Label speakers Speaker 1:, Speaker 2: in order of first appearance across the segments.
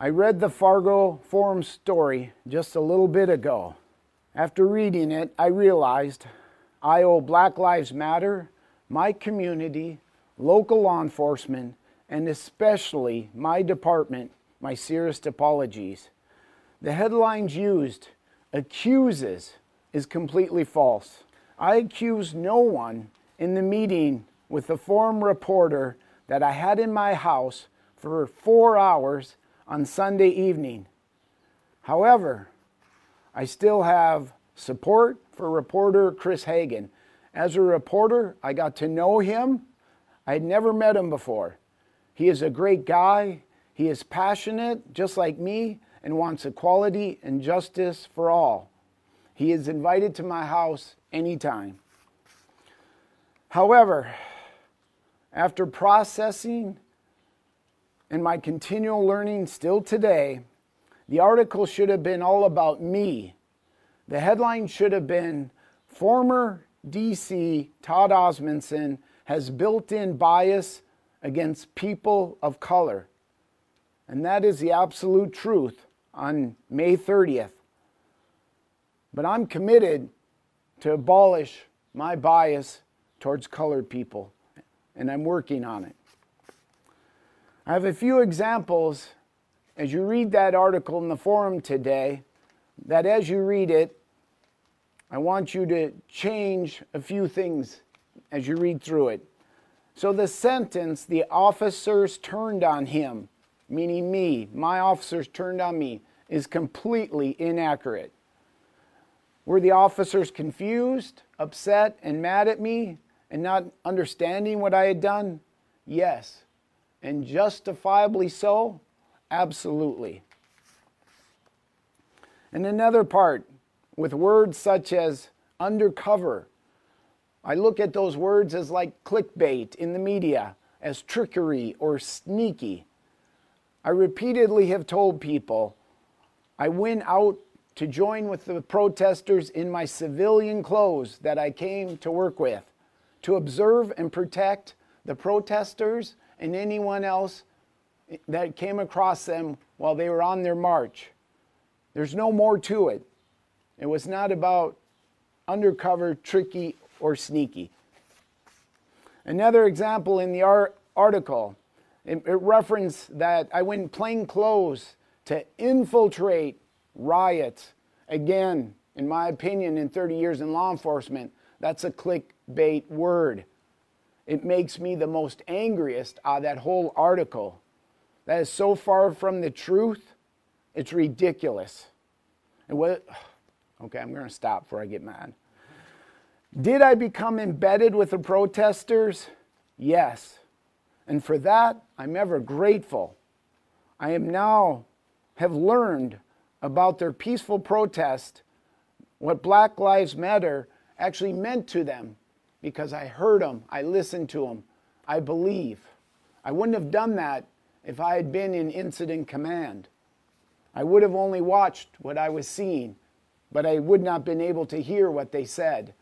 Speaker 1: I read the Fargo Forum story just a little bit ago. After reading it, I realized I owe Black Lives Matter, my community, local law enforcement, and especially my department, my sincerest apologies. The headlines used, accuses, is completely false. I accuse no one in the meeting with the Forum reporter that I had in my house for 4 hours on Sunday evening. However, I still have support for reporter Chris Hagan. As a reporter, I got to know him. I had never met him before. He is a great guy. He is passionate, just like me, and wants equality and justice for all. He is invited to my house anytime. However, after processing and my continual learning still today, the article should have been all about me. The headline should have been, former DC Todd Osmundson has built-in bias against people of color. And that is the absolute truth on May 30th. But I'm committed to abolish my bias towards colored people, and I'm working on it. I have a few examples as you read that article in the Forum today, that as you read it, I want you to change a few things as you read through it. So the sentence, the officers turned on him, meaning me, my officers turned on me, is completely inaccurate. Were the officers confused, upset, and mad at me and not understanding what I had done? Yes. And justifiably so? Absolutely. And another part, with words such as undercover, I look at those words as like clickbait in the media, as trickery or sneaky. I repeatedly have told people I went out to join with the protesters in my civilian clothes that I came to work with, to observe and protect the protesters and anyone else that came across them while they were on their march. There's no more to it. It was not about undercover, tricky, or sneaky. Another example in the article, it referenced that I went in plain clothes to infiltrate riots. Again, in my opinion, in 30 years in law enforcement, that's a clickbait word. It makes me the most angriest out of that whole article. That is so far from the truth, it's ridiculous. Okay, I'm going to stop before I get mad. Did I become embedded with the protesters? Yes. And for that, I'm ever grateful. I am now have learned about their peaceful protest, what Black Lives Matter actually meant to them, because I heard them, I listened to them, I believe. I wouldn't have done that if I had been in incident command. I would have only watched what I was seeing, but I would not have been able to hear what they said.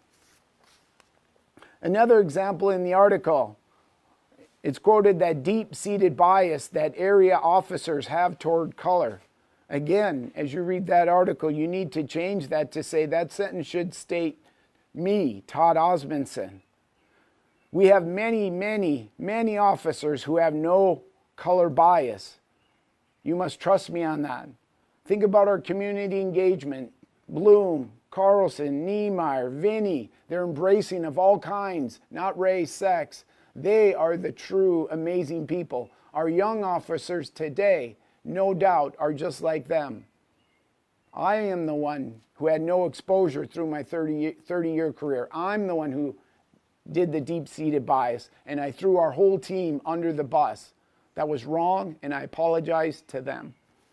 Speaker 1: Another example in the article, it's quoted that deep-seated bias that area officers have toward color. Again, as you read that article, you need to change that to say that sentence should state me, Todd Osmundson. We have many, many, many officers who have no color bias. You must trust me on that. Think about our community engagement. Bloom, Carlson, Niemeyer, Vinny, they're embracing of all kinds, not race, sex. They are the true amazing people. Our young officers today, no doubt, are just like them. I am the one who had no exposure through my 30-year career. I'm the one who did the deep-seated bias, and I threw our whole team under the bus. That was wrong, and I apologize to them.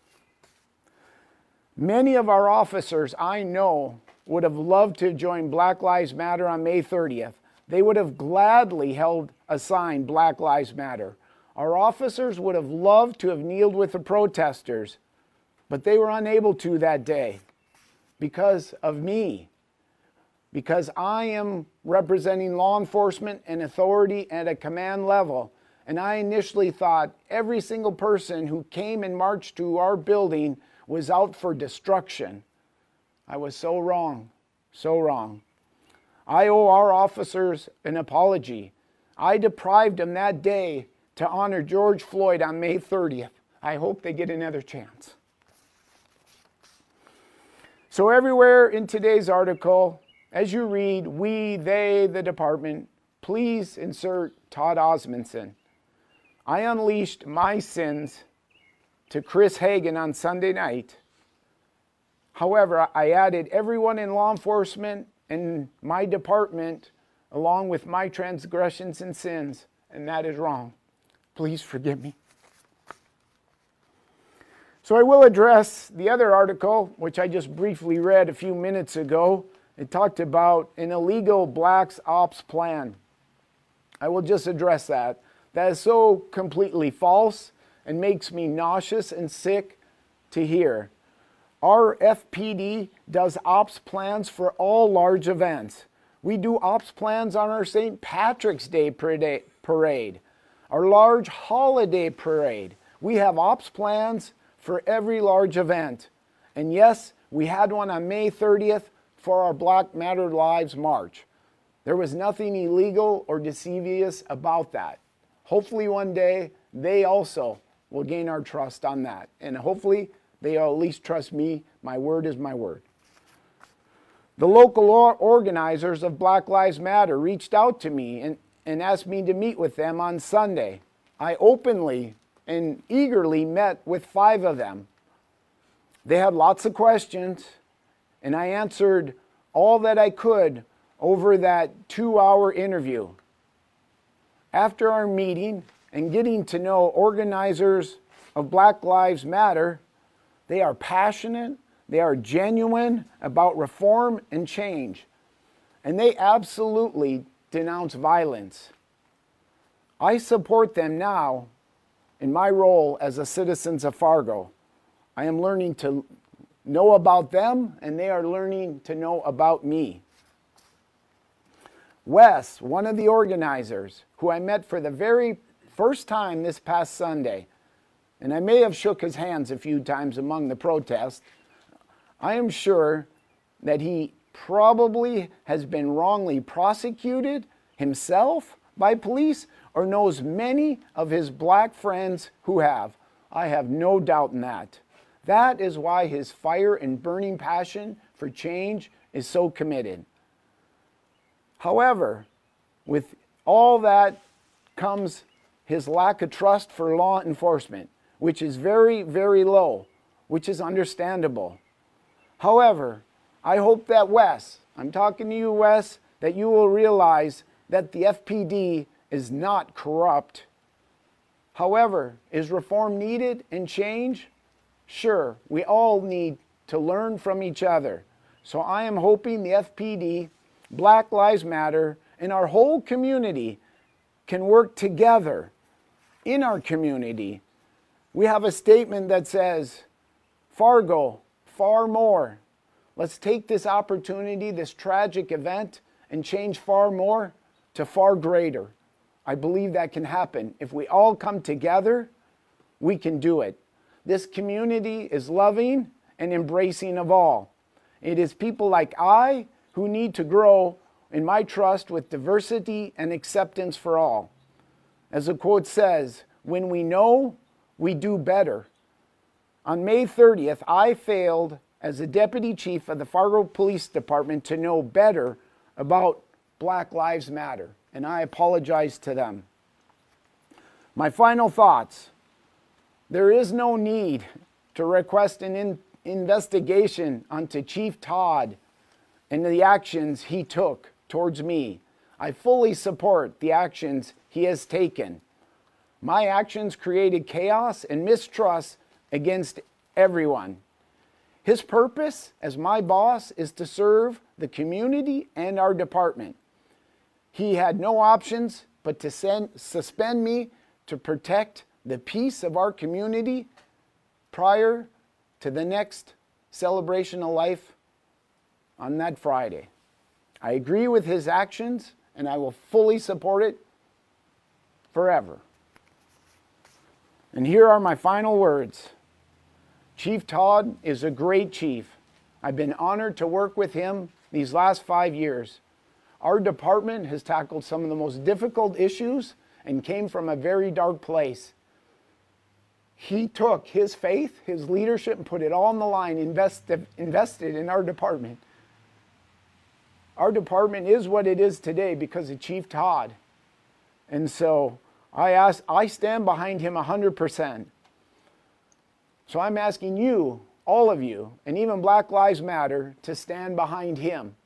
Speaker 1: Many of our officers I know would have loved to join Black Lives Matter on May 30th. They would have gladly held a sign, Black Lives Matter. Our officers would have loved to have kneeled with the protesters, but they were unable to that day because of me. Because I am representing law enforcement and authority at a command level, and I initially thought every single person who came and marched to our building was out for destruction. I was so wrong, so wrong. I owe our officers an apology. I deprived them that day to honor George Floyd on May 30th. I hope they get another chance. So everywhere in today's article, as you read, we, they, the department, please insert Todd Osmondson. I unleashed my sins to Chris Hagan on Sunday night. However, I added everyone in law enforcement and my department along with my transgressions and sins, and that is wrong. Please forgive me. So I will address the other article, which I just briefly read a few minutes ago. It talked about an illegal Black Ops plan. I will just address that. That is so completely false and makes me nauseous and sick to hear. Our FPD does ops plans for all large events. We do ops plans on our St. Patrick's Day parade, our large holiday parade. We have ops plans for every large event. And yes, we had one on May 30th for our Black Matter Lives March. There was nothing illegal or devious about that. Hopefully one day they also will gain our trust on that. And hopefully they'll at least trust me. My word is my word. The local organizers of Black Lives Matter reached out to me and asked me to meet with them on Sunday. I openly and eagerly met with 5 of them. They had lots of questions, and I answered all that I could over that 2-hour interview. After our meeting and getting to know organizers of Black Lives Matter, they are passionate, they are genuine about reform and change, and they absolutely denounce violence. I support them now in my role as a citizen of Fargo. I am learning to know about them, and they are learning to know about me. Wes, one of the organizers, who I met for the very first time this past Sunday, and I may have shook his hands a few times among the protests, I am sure that he probably has been wrongly prosecuted himself by police or knows many of his black friends who have. I have no doubt in that. That is why his fire and burning passion for change is so committed. However, with all that comes his lack of trust for law enforcement, which is very, very low, which is understandable. However, I hope that Wes, I'm talking to you, Wes, that you will realize that the FPD is not corrupt. However, is reform needed and change? Sure, we all need to learn from each other. So I am hoping the FPD, Black Lives Matter, and our whole community can work together in our community. We have a statement that says, Fargo, far more. Let's take this opportunity, this tragic event, and change far more to far greater. I believe that can happen. If we all come together, we can do it. This community is loving and embracing of all. It is people like I who need to grow in my trust with diversity and acceptance for all. As the quote says, when we know, we do better. On May 30th, I failed as the deputy chief of the Fargo Police Department to know better about Black Lives Matter, and I apologize to them. My final thoughts. There is no need to request an investigation onto Chief Todd and the actions he took towards me. I fully support the actions he has taken. My actions created chaos and mistrust against everyone. His purpose as my boss is to serve the community and our department. He had no options but to suspend me to protect the peace of our community prior to the next celebration of life on that Friday. I agree with his actions and I will fully support it forever. And here are my final words. Chief Todd is a great chief. I've been honored to work with him these last 5 years. Our department has tackled some of the most difficult issues and came from a very dark place. He took his faith, his leadership, and put it all on the line, invested in our department. Our department is what it is today because of Chief Todd. And so I stand behind him 100%. So I'm asking you, all of you, and even Black Lives Matter, to stand behind him.